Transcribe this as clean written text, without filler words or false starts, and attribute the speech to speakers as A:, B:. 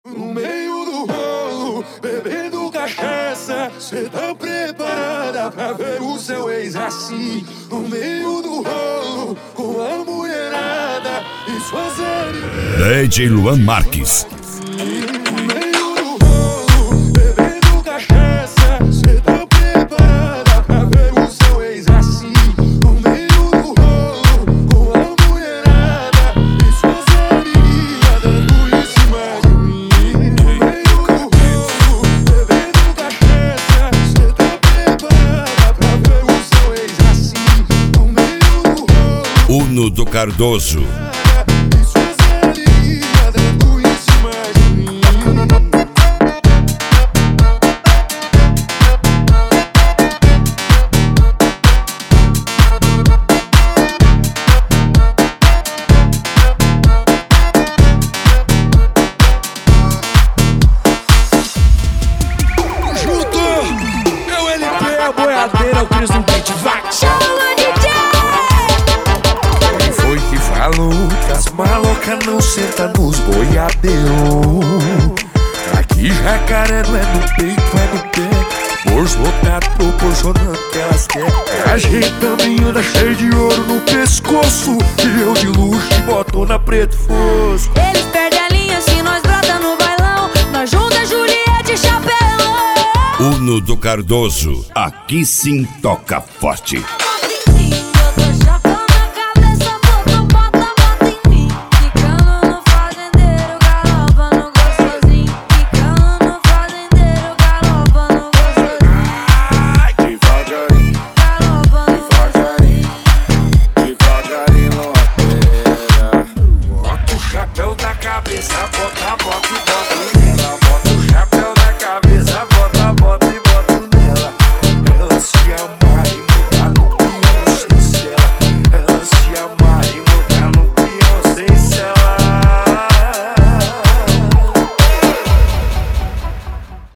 A: No meio do rolo, bebendo cachaça, cê tá preparada pra ver o seu ex assim? No meio do rolo, com a mulherada e suas amigas.
B: DJ Luan Marques.
A: No meio do rolo, bebendo cachaça, cê tá preparada pra ver o seu ex assim? No meio do rolo, com a mulherada e suas amiguinhas dando em cima de mim.
B: Uno do Cardoso.
A: Boiadeira, o Cris no beat, vai!
C: Chama DJ!
A: Quem foi que falou que as malocas não sentam nos boiadeiros? Aqui jacaré não é no peito, é no pé. Bolso lotado proporcionando o que elas querem. É ajeitando e anda cheio de ouro no pescoço. E eu de luxo e botona preto fosco.
C: Eles perdem a linha se nós brota no bailão. Nós junta Juliette e Chapelão.
B: Uno do Cardoso. Aqui sim toca forte.